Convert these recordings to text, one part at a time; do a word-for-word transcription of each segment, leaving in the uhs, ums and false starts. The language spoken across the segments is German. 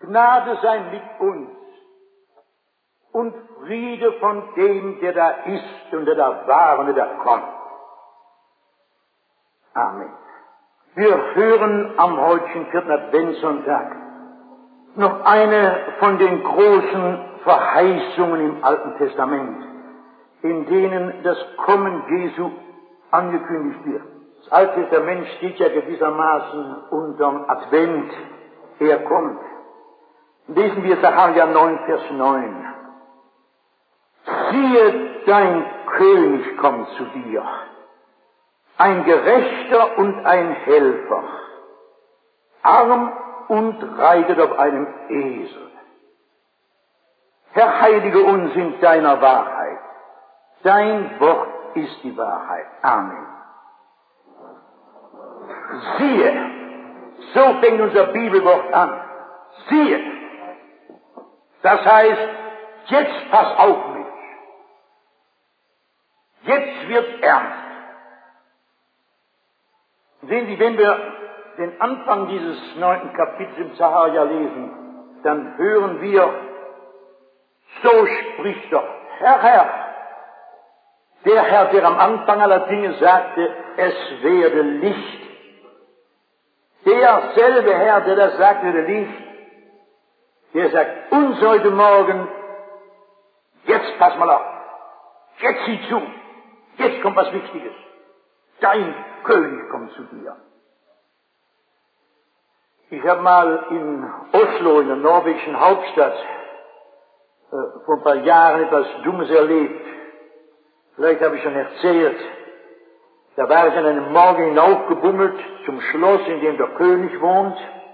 Gnade sei mit uns und Friede von dem, der da ist und der da war und der da kommt. Amen. Wir hören am heutigen vierten Adventssonntag noch eine von den großen Verheißungen im Alten Testament, in denen das Kommen Jesu angekündigt wird. Das Alte Testament steht ja gewissermaßen unterm Advent, er kommt. Lesen wir Sacharja neun, Vers neun. Siehe, dein König kommt zu dir, ein Gerechter und ein Helfer, arm und reitet auf einem Esel. Herr, heilige uns in deiner Wahrheit. Dein Wort ist die Wahrheit. Amen. Siehe, so fängt unser Bibelwort an. Siehe. Das heißt, jetzt pass auf mich. Jetzt wird ernst. Sehen Sie, wenn wir den Anfang dieses neunten Kapitels im Sacharja lesen, dann hören wir, so spricht doch Herr, Herr. Der Herr, der am Anfang aller Dinge sagte, es werde Licht. Derselbe Herr, der das sagte, der Licht, der sagt uns heute Morgen, jetzt pass mal auf, jetzt sieh zu, jetzt kommt was Wichtiges. Dein König kommt zu dir. Ich habe mal in Oslo, in der norwegischen Hauptstadt, äh, vor ein paar Jahren etwas Dummes erlebt. Vielleicht habe ich schon erzählt. Da war ich an einem Morgen hinaufgebummelt zum Schloss, in dem der König wohnt.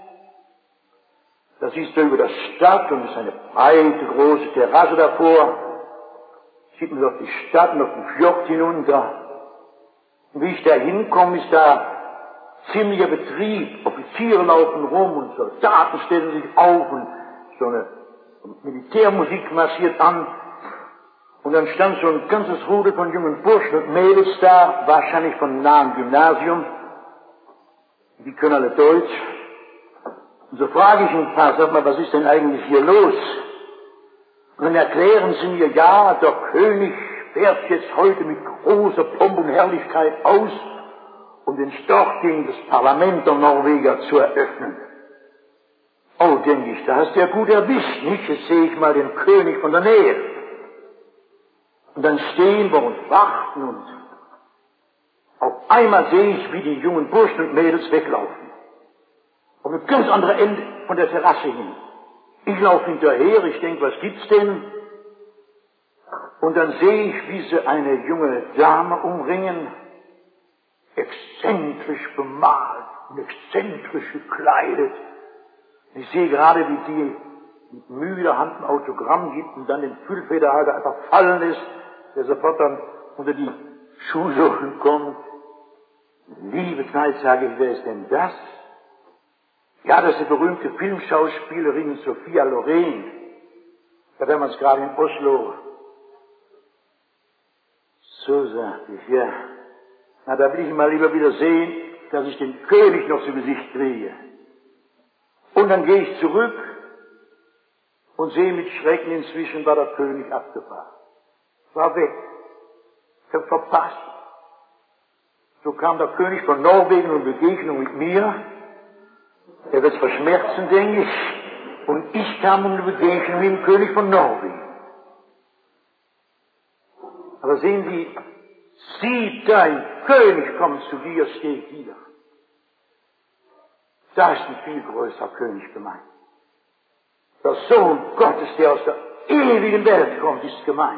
Das ist da über der Stadt und ist eine breite, große Terrasse davor. Sieht man doch die Stadt und auf den Fjord hinunter. Und wie ich da hinkomme, ist da ziemlicher Betrieb. Offiziere laufen rum und Soldaten stellen sich auf und so eine Militärmusik marschiert an. Und dann stand so ein ganzes Rudel von jungen Burschen und Mädels da, wahrscheinlich von nahem Gymnasium. Die können alle Deutsch. Und so frage ich ein paar, sag mal, was ist denn eigentlich hier los? Und dann erklären sie mir, ja, der König fährt jetzt heute mit großer Pomp und Herrlichkeit aus, um den Storting des Parlaments der Norweger zu eröffnen. Oh, denke ich, da hast du ja gut erwischt, nicht? Jetzt sehe ich mal den König von der Nähe. Und dann stehen wir und warten und auf einmal sehe ich, wie die jungen Burschen und Mädels weglaufen. Auf ein ganz anderes Ende von der Terrasse hin. Ich laufe hinterher, ich denke, was gibt's denn? Und dann sehe ich, wie sie eine junge Dame umringen, exzentrisch bemalt und exzentrisch gekleidet. Ich sehe gerade, wie die mit müder Hand ein Autogramm gibt und dann den Füllfederhalter einfach fallen lässt, der sofort dann unter die Schuhsohlen kommt. Liebe Zeit, sage ich, wer ist denn das? Ja, das ist die berühmte Filmschauspielerin Sophia Loren. Da haben wir uns gerade in Oslo. So sagte ich, ja. Na, da will ich mal lieber wieder sehen, dass ich den König noch zu Gesicht kriege. Und dann gehe ich zurück und sehe mit Schrecken, inzwischen war der König abgefahren. War weg. Ich habe verpasst. So kam der König von Norwegen in Begegnung mit mir. Er wird es verschmerzen, denke ich. Und ich kam in eine Begegnung mit dem König von Norwegen. Aber sehen Sie, sieh, dein König kommt zu dir, steht hier. Da ist ein viel größerer König gemeint. Der Sohn Gottes, der aus der ewigen Welt kommt, ist gemeint.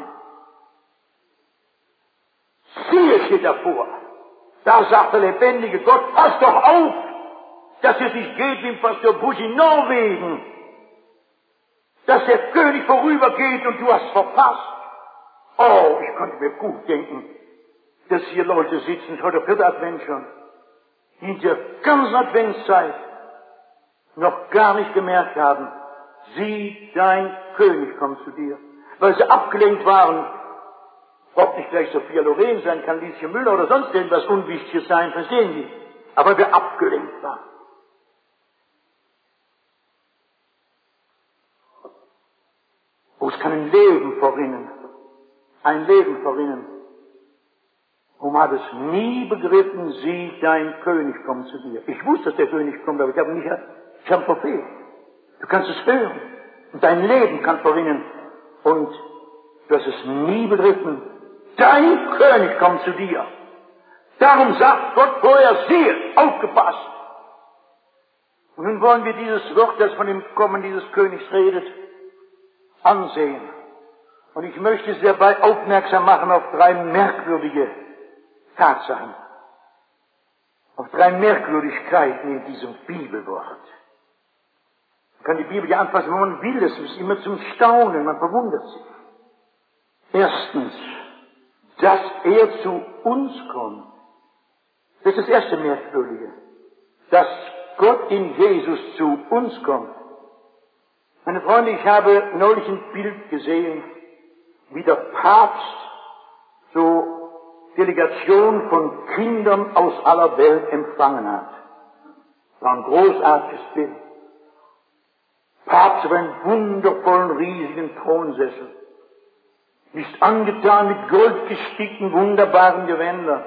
Siehe, steht davor. Da sagt der lebendige Gott, pass doch auf, dass es nicht geht wie im Pastor Busch in Norwegen. Dass der König vorübergeht und du hast verpasst. Oh, ich konnte mir gut denken, dass hier Leute sitzen, heute vierter Advent schon, die in der ganzen Adventszeit noch gar nicht gemerkt haben, sieh, dein König kommt zu dir. Weil sie abgelenkt waren, ob nicht gleich Sophia Loren sein kann, Lieschen Müller oder sonst irgendwas Unwichtiges sein, verstehen Sie? Aber wir abgelenkt waren. Uns kann ein Leben verrinnen. Ein Leben verrinnen. Und man hat es nie begriffen, sieh, dein König kommt zu dir. Ich wusste, dass der König kommt, aber ich habe nicht, ich habe Prophet. Du kannst es hören. Und dein Leben kann verrinnen. Und du hast es nie begriffen. Dein König kommt zu dir. Darum sagt Gott vorher, siehe, aufgepasst. Und nun wollen wir dieses Wort, das von dem Kommen dieses Königs redet, ansehen. Und ich möchte Sie dabei aufmerksam machen auf drei merkwürdige Tatsachen. Auf drei Merkwürdigkeiten in diesem Bibelwort. Man kann die Bibel ja anfassen, wenn man will. Es ist immer zum Staunen, man verwundert sich. Erstens, dass er zu uns kommt. Das ist das erste Merkwürdige. Dass Gott in Jesus zu uns kommt. Meine Freunde, ich habe neulich ein Bild gesehen, wie der Papst so Delegation von Kindern aus aller Welt empfangen hat. Das war ein großartiges Bild. Papst über einen wundervollen, riesigen Thronsessel. Ist angetan mit goldgestickten, wunderbaren Gewändern.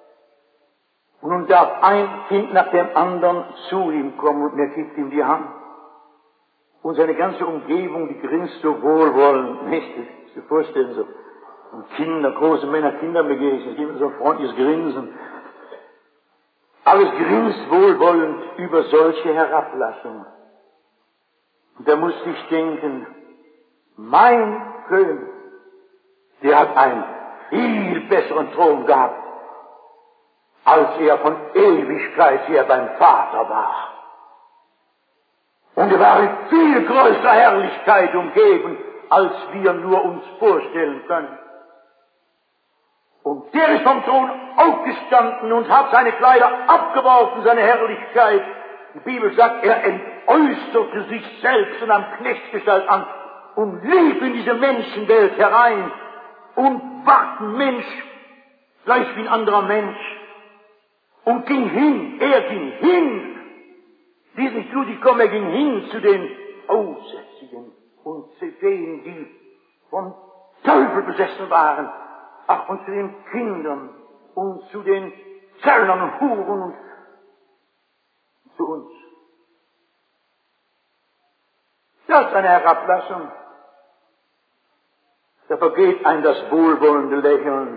Und nun darf ein Kind nach dem anderen zu ihm kommen und er gibt ihm die Hand. Und seine ganze Umgebung, die grinst so wohlwollend. Nicht? Das ist vorstellen so. Und Kinder, große Männer, Kinder begegnen, geben so ein freundliches Grinsen. Alles grinst wohlwollend über solche Herablassungen. Und da musste ich denken, mein König, der hat einen viel besseren Thron gehabt, als er von Ewigkeit her beim Vater war. Und er war in viel größerer Herrlichkeit umgeben, als wir nur uns vorstellen können. Und der ist vom Thron aufgestanden und hat seine Kleider abgeworfen, seine Herrlichkeit. Die Bibel sagt, er entäußerte sich selbst und nahm Knechtsgestalt an und lief in diese Menschenwelt herein und ward ein Mensch, gleich wie ein anderer Mensch. Und ging hin, er ging hin. Die ist nicht blutig gekommen, er ging hin zu den Aussätzigen und zu denen, die vom Teufel besessen waren. Ach, und zu den Kindern und zu den Zöllnern und Huren und zu uns. Das ist eine Herablassung. Da vergeht einem das wohlwollende Lächeln.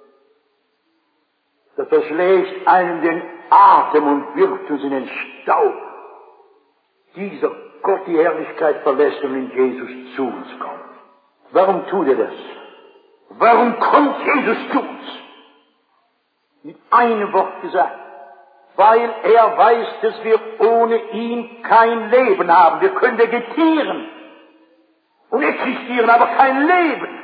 Da verschlägt einem den Atem und wirft uns in den Staub. Dieser Gott die Herrlichkeit verlässt und in Jesus zu uns kommt. Warum tut er das? Warum kommt Jesus zu uns? Mit einem Wort gesagt. Weil er weiß, dass wir ohne ihn kein Leben haben. Wir können vegetieren und existieren, aber kein Leben.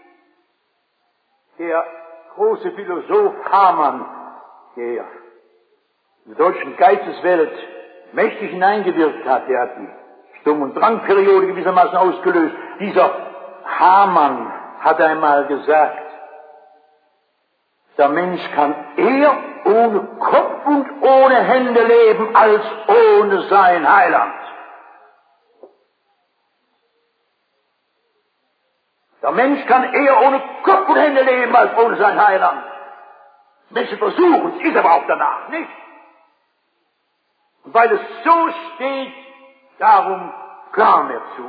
Der große Philosoph Hamann, der in der deutschen Geisteswelt mächtig hineingewirkt hat, der hat die Stumm- und Drangperiode gewissermaßen ausgelöst. Dieser Hamann hat einmal gesagt, der Mensch kann eher ohne Kopf und ohne Hände leben, als ohne sein Heiland. Der Mensch kann eher ohne Kopf und Hände leben, als ohne sein Heiland. Menschen versuchen es, ist aber auch danach nicht. Und weil es so steht, darum kam er zu uns.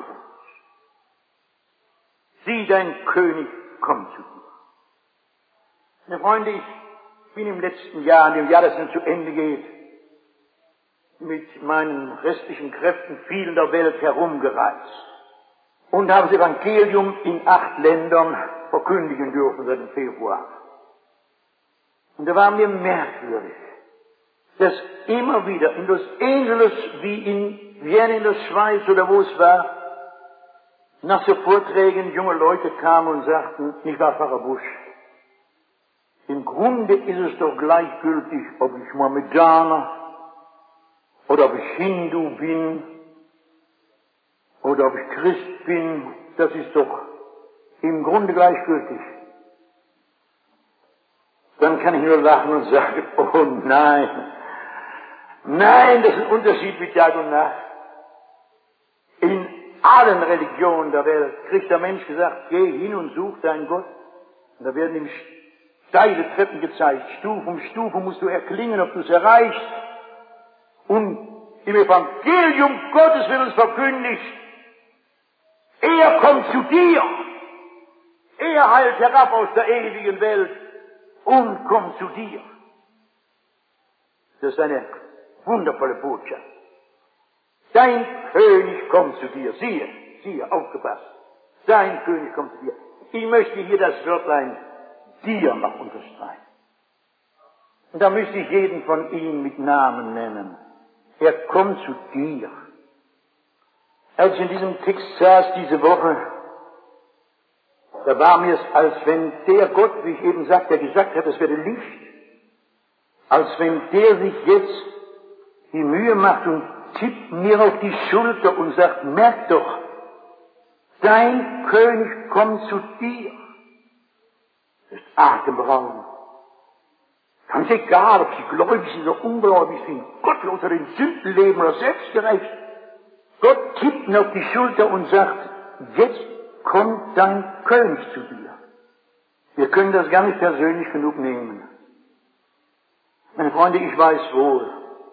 Sieh, dein König kommt zu dir. Meine Freunde, ich bin im letzten Jahr, in dem Jahr, das nun zu Ende geht, mit meinen restlichen Kräften viel in der Welt herumgereist und habe das Evangelium in acht Ländern verkündigen dürfen seit dem Februar. Und da war mir merkwürdig, dass immer wieder in Los Angeles wie in Vienna in der Schweiz oder wo es war, nach so Vorträgen junge Leute kamen und sagten, nicht wahr, Pfarrer Busch, im Grunde ist es doch gleichgültig, ob ich Mohammedaner oder ob ich Hindu bin oder ob ich Christ bin, das ist doch im Grunde gleichgültig. Dann kann ich nur lachen und sagen, oh nein, nein, das ist ein Unterschied wie Tag und Nacht. In allen Religionen der Welt kriegt der Mensch gesagt, geh hin und such deinen Gott. Und da werden ihm steile Treppen gezeigt. Stufe um Stufe musst du erklingen, ob du es erreichst. Und im Evangelium Gottes wird uns verkündigt, er kommt zu dir. Er heilt herab aus der ewigen Welt und kommt zu dir. Das ist eine wundervolle Botschaft. Dein König kommt zu dir. Siehe, siehe, aufgepasst. Dein König kommt zu dir. Ich möchte hier das Wörtlein dir noch unterstreichen. Und da möchte ich jeden von Ihnen mit Namen nennen. Er kommt zu dir. Als ich in diesem Text saß diese Woche, da war mir es, als wenn der Gott, wie ich eben sagte, der gesagt hat, es werde Licht, als wenn der sich jetzt die Mühe macht und tippt mir auf die Schulter und sagt, merk doch, dein König kommt zu dir. Das ist atemberaubend. Ganz egal, ob sie gläubig sind oder ungläubig sind, gottlos oder in Sünden leben oder selbstgerecht. Gott tippt mir auf die Schulter und sagt, jetzt kommt dein König zu dir. Wir können das gar nicht persönlich genug nehmen. Meine Freunde, ich weiß wohl,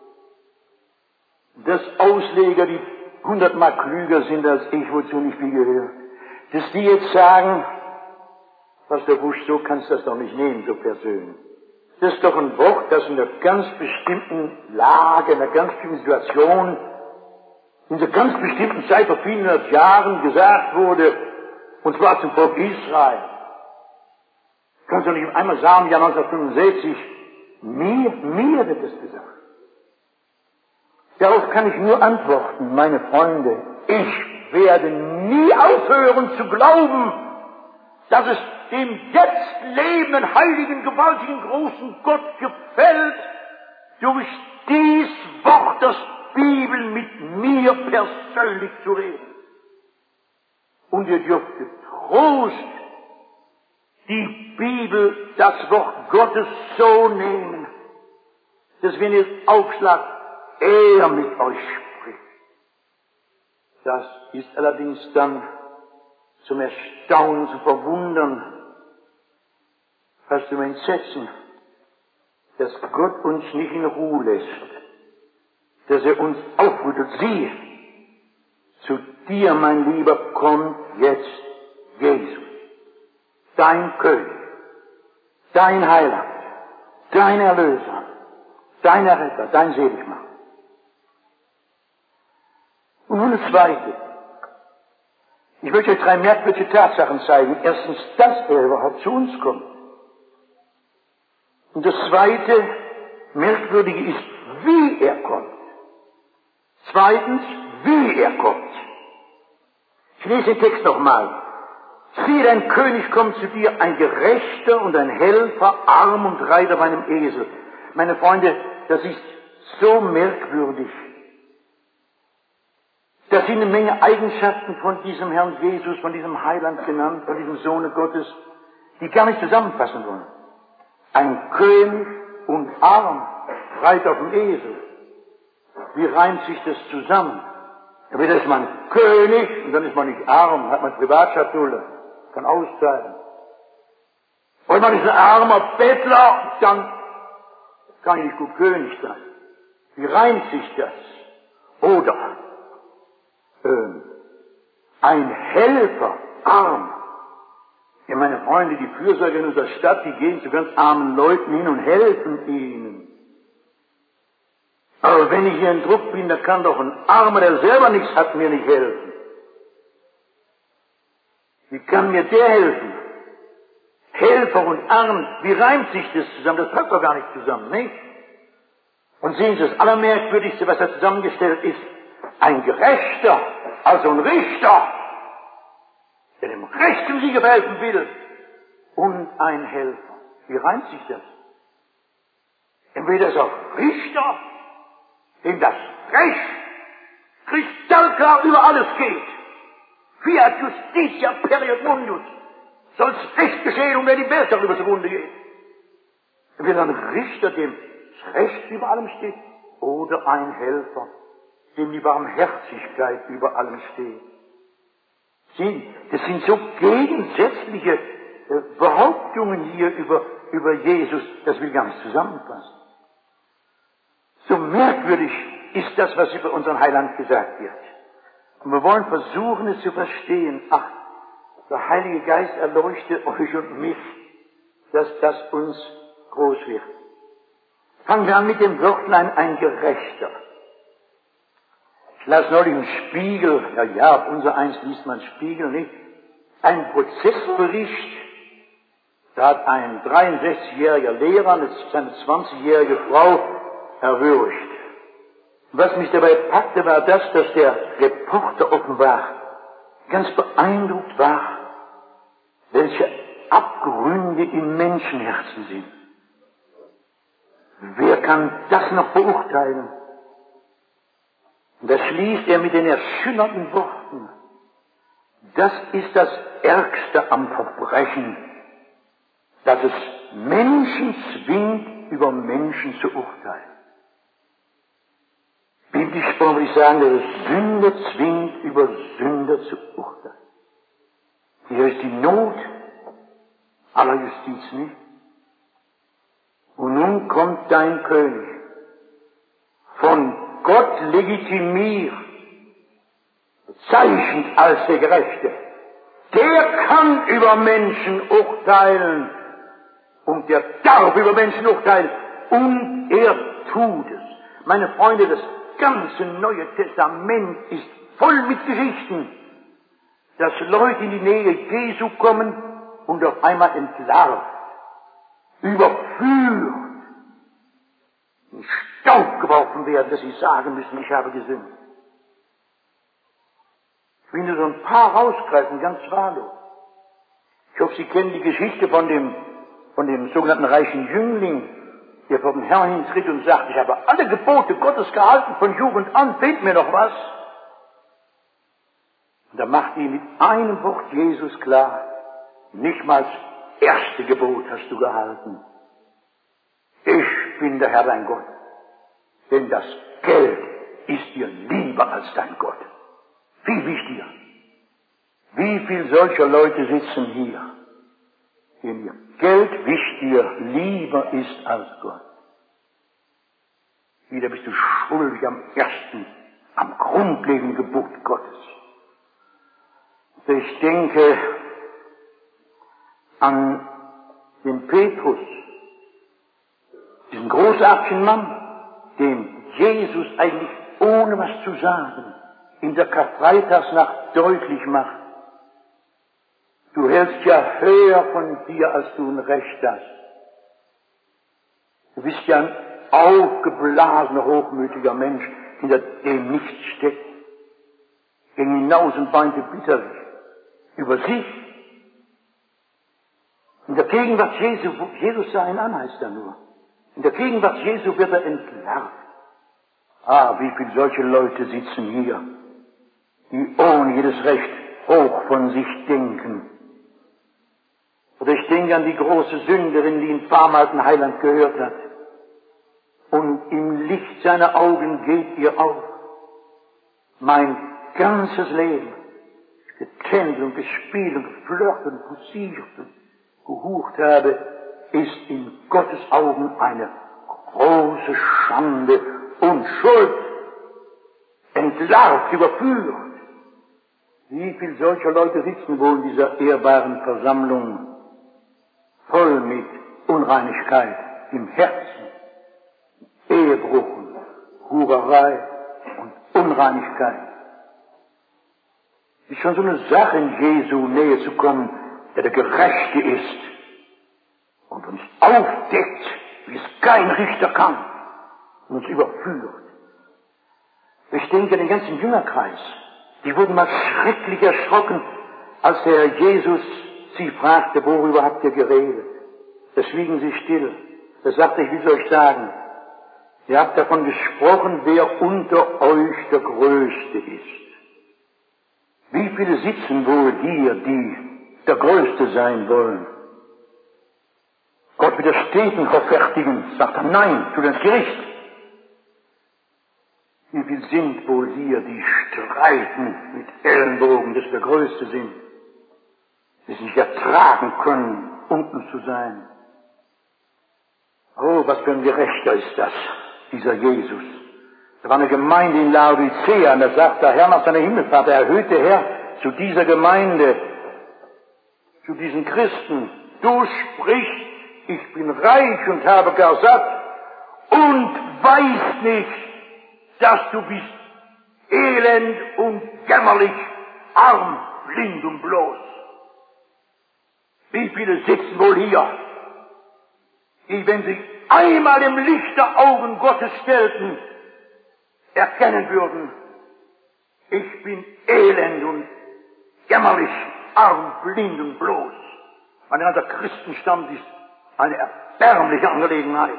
dass Ausleger, die hundertmal klüger sind als ich, wozu nicht viel gehört, dass die jetzt sagen, Pastor Busch, so kannst du das doch nicht nehmen, so persönlich. Das ist doch ein Wort, das in einer ganz bestimmten Lage, in einer ganz bestimmten Situation, in einer ganz bestimmten Zeit vor vielen hundert Jahren gesagt wurde, und zwar zum Volk Israel. Kannst du nicht einmal sagen, im Jahr neunzehnhundertfünfundsechzig, mir, mir wird es gesagt. Darauf kann ich nur antworten, meine Freunde, ich werde nie aufhören zu glauben, dass es dem jetzt lebenden, heiligen, gewaltigen, großen Gott gefällt, durch dies Wort der Bibel mit mir persönlich zu reden. Und ihr dürft getrost die Bibel, das Wort Gottes so nehmen, dass wenn ihr aufschlagt, er mit euch spricht. Das ist allerdings dann zum Erstaunen, zu verwundern, fast zum Entsetzen, dass Gott uns nicht in Ruhe lässt, dass er uns aufruft, siehe, zu dir, mein Lieber, kommt jetzt Jesus, dein König, dein Heiland, dein Erlöser, dein Erretter, dein Seligmacher. Und nun das Zweite. Ich möchte euch drei merkwürdige Tatsachen zeigen. Erstens, dass er überhaupt zu uns kommt. Und das Zweite, merkwürdige ist, wie er kommt. Zweitens, wie er kommt. Ich lese den Text nochmal. Siehe, dein König kommt zu dir, ein Gerechter und ein Helfer, arm und Reiter auf einem Esel. Meine Freunde, das ist so merkwürdig. Da sind eine Menge Eigenschaften von diesem Herrn Jesus, von diesem Heiland genannt, von diesem Sohne Gottes, die gar nicht zusammenpassen wollen. Ein König und arm, reitet auf dem Esel. Wie reimt sich das zusammen? Entweder ist man König und dann ist man nicht arm, hat man Privatschatulle, kann auszahlen. Und man ist ein armer Bettler, dann kann ich nicht gut König sein. Wie reimt sich das? Oder ähm, ein Helfer, arm. Ja, meine Freunde, die Fürsorger in unserer Stadt, die gehen zu ganz armen Leuten hin und helfen ihnen. Aber wenn ich hier in Druck bin, dann kann doch ein Armer, der selber nichts hat, mir nicht helfen. Wie kann mir der helfen? Helfer und Arm, wie reimt sich das zusammen? Das passt doch gar nicht zusammen, nicht? Und sehen Sie, das Allermerkwürdigste, was da zusammengestellt ist, ein Gerechter, also ein Richter, der dem rechten Sieger verhelfen will, und ein Helfer. Wie reimt sich das? Entweder ist er Richter, dem das Recht kristallklar über alles geht. Fiat justitia period mundus. Soll's Recht geschehen, und wer die Welt darüber zugrunde geht. Entweder ein Richter, dem das Recht über allem steht, oder ein Helfer, dem die Barmherzigkeit über allem steht. Das sind so gegensätzliche äh, Behauptungen hier über, über Jesus, das will gar nicht zusammenpassen. So merkwürdig ist das, was über unseren Heiland gesagt wird. Und wir wollen versuchen, es zu verstehen. Ach, der Heilige Geist erleuchte euch und mich, dass das uns groß wird. Fangen wir an mit dem Wörtlein ein Gerechter. Ich las neulich im Spiegel, ja, ja, auf unser Eins liest man Spiegel nicht, ein Prozessbericht. Da hat ein dreiundsechzigjähriger Lehrer seine zwanzigjährige Frau erwürgt. Was mich dabei packte, war das, dass der Reporter offenbar ganz beeindruckt war, welche Abgründe im Menschenherzen sind. Wer kann das noch beurteilen? Und da schließt er mit den erschütternden Worten: Das ist das Ärgste am Verbrechen, dass es Menschen zwingt, über Menschen zu urteilen. Biblisch gesprochen würde ich sagen, dass es Sünder zwingt, über Sünder zu urteilen. Hier ist die Not aller Justiz nicht. Und nun kommt dein König, von Gott legitimiert, bezeichnet als der Gerechte. Der kann über Menschen urteilen und der darf über Menschen urteilen und er tut es. Meine Freunde, das ganze Neue Testament ist voll mit Geschichten, dass Leute in die Nähe Jesu kommen und auf einmal entlarvt, überführt, in Staub geworfen werden, dass sie sagen müssen, ich habe gesündigt. Ich will nur so ein paar rausgreifen, ganz wahllos. Ich hoffe, Sie kennen die Geschichte von dem, von dem sogenannten reichen Jüngling, der vor dem Herrn hintritt und sagt, ich habe alle Gebote Gottes gehalten von Jugend an, fehlt mir noch was. Und da macht ihm mit einem Wort Jesus klar, nicht mal das erste Gebot hast du gehalten. Ich bin der Herr dein Gott, denn das Geld ist dir lieber als dein Gott. Viel wichtiger. Wie viele solcher Leute sitzen hier, denen ihr Geld wichtiger, lieber ist als Gott. Wieder bist du schuldig am ersten, am grundlegenden Gebot Gottes. Ich denke an den Petrus, diesen großartigen Mann, den Jesus eigentlich ohne was zu sagen in der Karfreitagsnacht deutlich macht: Du hältst ja höher von dir, als du ein Recht hast. Du bist ja ein aufgeblasener, hochmütiger Mensch, hinter dem nichts steckt. Ging hinaus und weinte bitterlich über sich. In der Gegenwart Jesu, Jesus sah ihn an, heißt er nur. In der Gegenwart Jesu wird er entlarvt. Ah, wie viele solche Leute sitzen hier, die ohne jedes Recht hoch von sich denken. Oder ich denke an die große Sünderin, die ein paar Mal den Heiland gehört hat. Und im Licht seiner Augen geht ihr auf: Mein ganzes Leben, getänzelt und gespielt und geflirtet und posiert und gehucht habe, ist in Gottes Augen eine große Schande und Schuld. Entlarvt, überführt. Wie viele solcher Leute sitzen wohl in dieser ehrbaren Versammlung, voll mit Unreinigkeit im Herzen, Ehebruch, Hurerei und Unreinigkeit. Es ist schon so eine Sache, in Jesu Nähe zu kommen, der der Gerechte ist und uns aufdeckt, wie es kein Richter kann, und uns überführt. Ich denke an den ganzen Jüngerkreis. Die wurden mal schrecklich erschrocken, als der Herr Jesus sie fragte, worüber habt ihr geredet? Da schwiegen sie still. Da sagte ich, wie soll ich sagen? Ihr habt davon gesprochen, wer unter euch der Größte ist. Wie viele sitzen wohl hier, die der Größte sein wollen? Gott widersteht und verfertigen, sagt er, nein, tu das Gericht. Wie viele sind wohl hier, die streiten mit Ellenbogen, dass wir der Größte sind, die sich ertragen können, unten zu sein. Oh, was für ein Gerechter ist das, dieser Jesus. Da war eine Gemeinde in Laodicea, und da sagt der Herr nach seiner Himmelfahrt, der erhöhte Herr zu dieser Gemeinde, zu diesen Christen, du sprichst, ich bin reich und habe gar satt und weiß nicht, dass du bist elend und jämmerlich, arm, blind und bloß. Wie viele sitzen wohl hier, die, wenn sie einmal im Licht der Augen Gottes stellten, erkennen würden, ich bin elend und jämmerlich, arm, blind und bloß. Mein ganzer Christenstand ist eine erbärmliche Angelegenheit.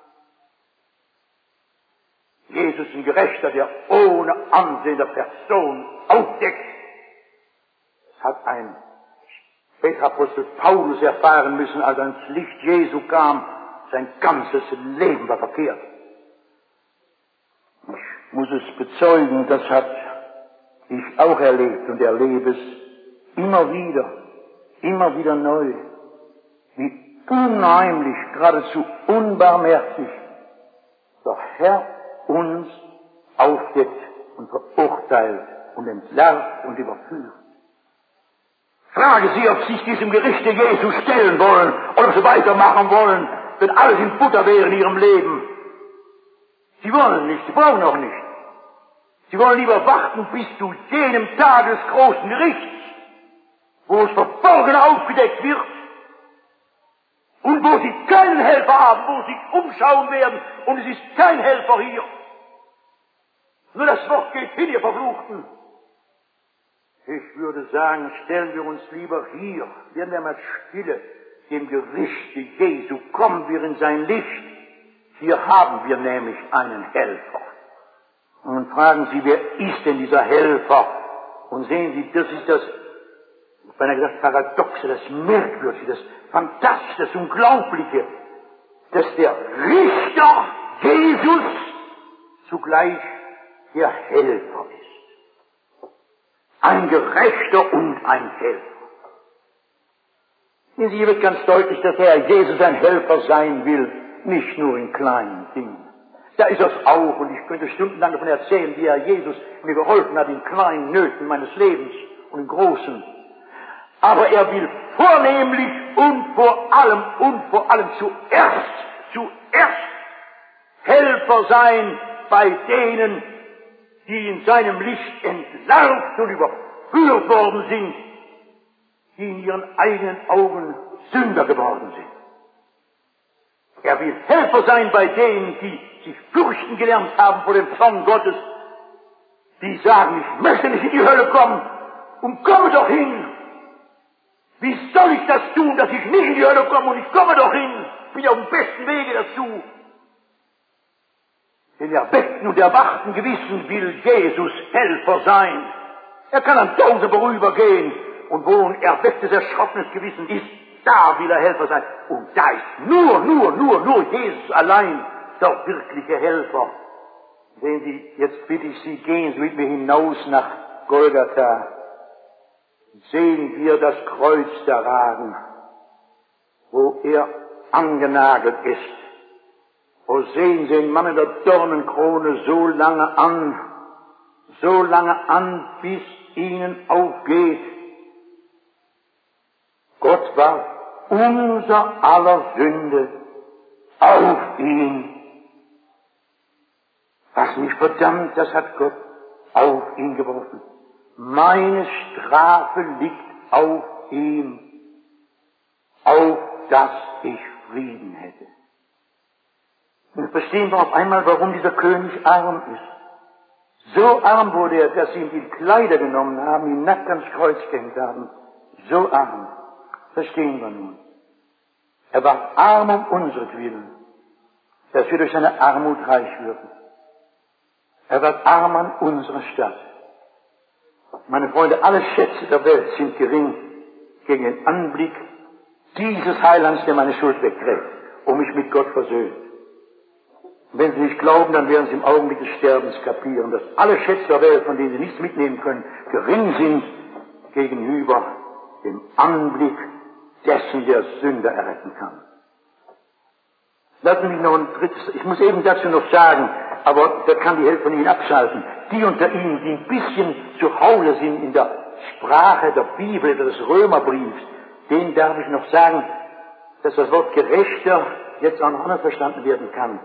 Jesus ist ein Gerechter, der ohne Ansehen der Person aufdeckt. Das hat ein Petrapostel Paulus erfahren müssen, als er ins Licht Jesu kam. Sein ganzes Leben war verkehrt. Ich muss es bezeugen, das hat ich auch erlebt und erlebe es immer wieder, immer wieder neu. Wie unheimlich, geradezu unbarmherzig der Herr uns aufdeckt und verurteilt und entlarvt und überführt. Frage Sie, ob Sie sich diesem Gerichte Jesu stellen wollen oder ob Sie weitermachen wollen, wenn alles in Butter wäre in Ihrem Leben. Sie wollen nicht, Sie brauchen auch nicht. Sie wollen lieber warten bis zu jenem Tag des großen Gerichts, wo es Verborgene aufgedeckt wird und wo Sie keinen Helfer haben, wo Sie sich umschauen werden und es ist kein Helfer hier. Nur das Wort geht hin, ihr Verfluchten. Ich würde sagen, stellen wir uns lieber hier, werden wir mal stille, dem Gerichte Jesu, kommen wir in sein Licht. Hier haben wir nämlich einen Helfer. Und nun fragen Sie, wer ist denn dieser Helfer? Und sehen Sie, das ist das, ich meine, das Paradoxe, das Merkwürdige, das Fantastische, das Unglaubliche, dass der Richter Jesus zugleich der Helfer ist. Ein Gerechter und ein Helfer. Hier wird ganz deutlich, dass der Herr Jesus ein Helfer sein will, nicht nur in kleinen Dingen. Da ist das auch, und ich könnte stundenlang davon erzählen, wie Herr Jesus mir geholfen hat in kleinen Nöten meines Lebens und in großen. Aber er will vornehmlich und vor allem und vor allem zuerst, zuerst Helfer sein bei denen, die in seinem Licht entlarvt und überführt worden sind, die in ihren eigenen Augen Sünder geworden sind. Er will Helfer sein bei denen, die sich fürchten gelernt haben vor dem Zorn Gottes, die sagen, ich möchte nicht in die Hölle kommen und komme doch hin. Wie soll ich das tun, dass ich nicht in die Hölle komme und ich komme doch hin? Bin ja auf dem besten Wege dazu. Den erweckten und erwachten Gewissen will Jesus Helfer sein. Er kann an Tausende vorübergehen und wo ein erwecktes, erschrockenes Gewissen ist, da will er Helfer sein. Und da ist nur, nur, nur, nur Jesus allein der wirkliche Helfer. Sehen Sie, jetzt bitte ich Sie, gehen Sie mit mir hinaus nach Golgatha. Sehen wir das Kreuz da ragen, wo er angenagelt ist. O sehen Sie den Mann in der Dornenkrone so lange an, so lange an, bis ihnen aufgeht. Gott war unser aller Sünde auf ihn. Was mich verdammt, das hat Gott auf ihn geworfen. Meine Strafe liegt auf ihm, auf dass ich Frieden hätte. Und verstehen wir auf einmal, warum dieser König arm ist. So arm wurde er, dass sie ihm die Kleider genommen haben, ihn nackt ans Kreuz gehängt haben. So arm. Verstehen wir nun. Er war arm um unseretwillen, dass wir durch seine Armut reich würden. Er war arm an unserer Stadt. Meine Freunde, alle Schätze der Welt sind gering gegen den Anblick dieses Heilands, der meine Schuld wegträgt und mich mit Gott versöhnt. Und wenn Sie nicht glauben, dann werden Sie im Augenblick des Sterbens kapieren, dass alle Schätze der Welt, von denen Sie nichts mitnehmen können, gering sind gegenüber dem Anblick dessen, der Sünder erretten kann. Lassen Sie mich noch ein drittes, ich muss eben dazu noch sagen, aber da kann die Hälfte von Ihnen abschalten. Die unter Ihnen, die ein bisschen zu Hause sind in der Sprache der Bibel oder des Römerbriefs, denen darf ich noch sagen, dass das Wort gerechter jetzt auch noch anders verstanden werden kann.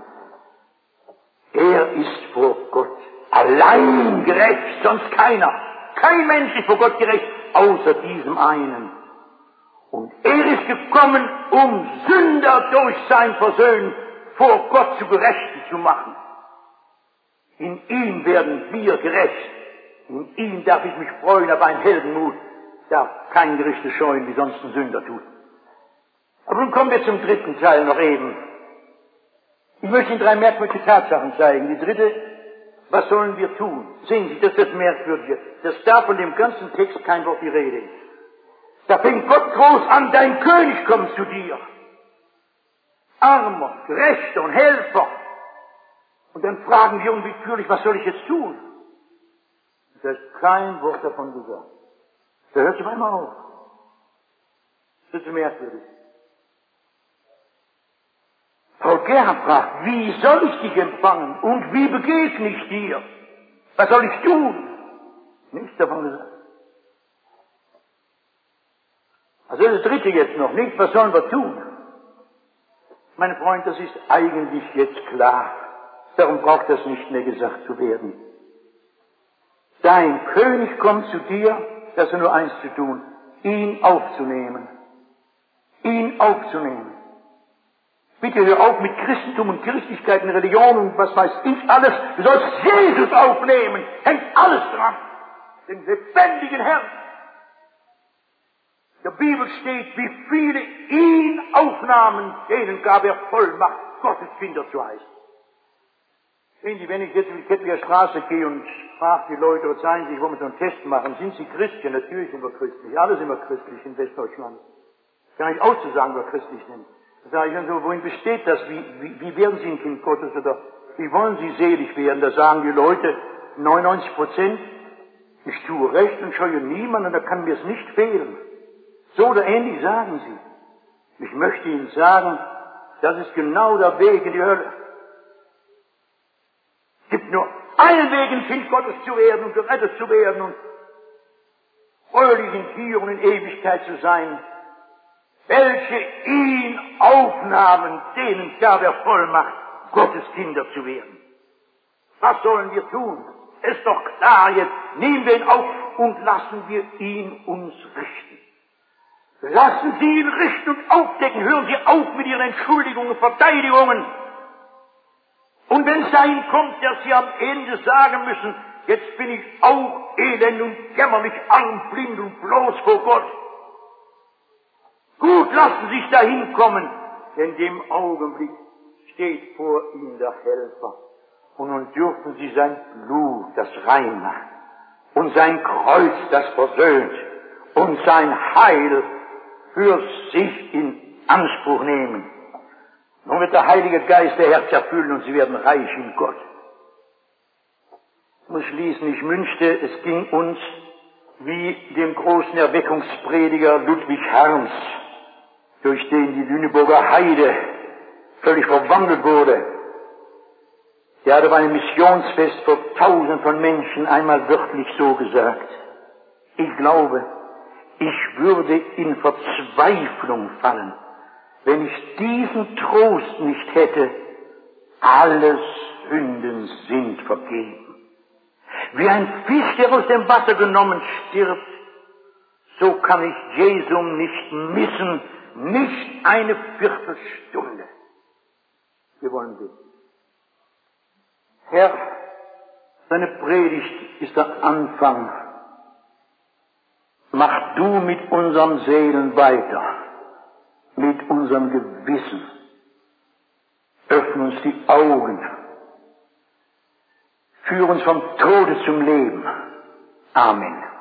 Er ist vor Gott allein gerecht, sonst keiner. Kein Mensch ist vor Gott gerecht, außer diesem einen. Und er ist gekommen, um Sünder durch sein Versöhnen vor Gott zu Gerechten zu machen. In ihm werden wir gerecht. In ihm darf ich mich freuen, aber ein Heldenmut darf kein Gericht scheuen, wie sonst ein Sünder tut. Aber nun kommen wir zum dritten Teil noch eben. Ich möchte Ihnen drei merkwürdige Tatsachen zeigen. Die dritte, was sollen wir tun? Sehen Sie, das ist das Merkwürdige. Dass da von dem ganzen Text kein Wort die Rede ist. Da fängt Gott groß an, dein König kommt zu dir. Armer, Gerechter und Helfer. Und dann fragen wir unwillkürlich, was soll ich jetzt tun? Da ist kein Wort davon gesagt. Da hört sich einmal auf. Das ist merkwürdig. Paul Gerhard fragt, wie soll ich dich empfangen und wie begegne ich dir? Was soll ich tun? Nichts davon gesagt. Also das dritte jetzt noch nicht, was sollen wir tun? Mein Freund, das ist eigentlich jetzt klar. Darum braucht das nicht mehr gesagt zu werden. Dein König kommt zu dir, das ist nur eins zu tun, ihn aufzunehmen. Ihn aufzunehmen. Bitte hör auf mit Christentum und Christlichkeit und Religion und was weiß ich alles. Du sollst Jesus aufnehmen. Hängt alles dran. Den lebendigen Herrn. In der Bibel steht, wie viele ihn aufnahmen, denen gab er Vollmacht, Gottes Kinder zu heißen. Sehen Sie, wenn ich jetzt über die Kettwiger Straße gehe und frage die Leute, oder zeigen Sie sich, wo wir so einen Test machen, sind Sie Christen? Natürlich sind wir christlich. Alle sind wir christlich in Westdeutschland. Gar nicht auszusagen, wir christlich sind. Da sage ich dann so, wohin besteht das? Wie, wie, wie werden Sie ein Kind Gottes oder wie wollen Sie selig werden? Da sagen die Leute, neunundneunzig Prozent, ich tue recht und scheue niemanden und da kann mir es nicht fehlen. So oder ähnlich sagen sie. Ich möchte Ihnen sagen, das ist genau der Weg in die Hölle. Es gibt nur einen Weg, ein Kind Gottes zu werden und gerettet zu werden und fröhlich in hier und in Ewigkeit zu sein. Welche ihn aufnahmen, denen gab er Vollmacht, Gottes Kinder zu werden. Was sollen wir tun? Ist doch klar jetzt, nehmen wir ihn auf und lassen wir ihn uns richten. Lassen Sie ihn richten und aufdecken, hören Sie auf mit Ihren Entschuldigungen, Verteidigungen. Und wenn es dahin kommt, dass Sie am Ende sagen müssen, jetzt bin ich auch elend und jämmerlich, arm, blind und bloß vor Gott. Gut, lassen Sie sich dahin kommen, denn in dem Augenblick steht vor Ihnen der Helfer. Und nun dürfen Sie sein Blut, das rein macht, und sein Kreuz, das versöhnt, und sein Heil für sich in Anspruch nehmen. Nun wird der Heilige Geist der Herz erfüllen und Sie werden reich in Gott. Ich muss schließen, ich wünschte, es ging uns wie dem großen Erweckungsprediger Ludwig Harms, durch den die Lüneburger Heide völlig verwandelt wurde. Der hatte bei einem Missionsfest vor Tausenden von Menschen einmal wörtlich so gesagt: Ich glaube, ich würde in Verzweiflung fallen, wenn ich diesen Trost nicht hätte, alle Sünden sind vergeben. Wie ein Fisch, der aus dem Wasser genommen stirbt, so kann ich Jesum nicht missen, nicht eine Viertelstunde. Wir wollen beten. Herr, deine Predigt ist der Anfang. Mach du mit unseren Seelen weiter, mit unserem Gewissen. Öffne uns die Augen. Führe uns vom Tode zum Leben. Amen.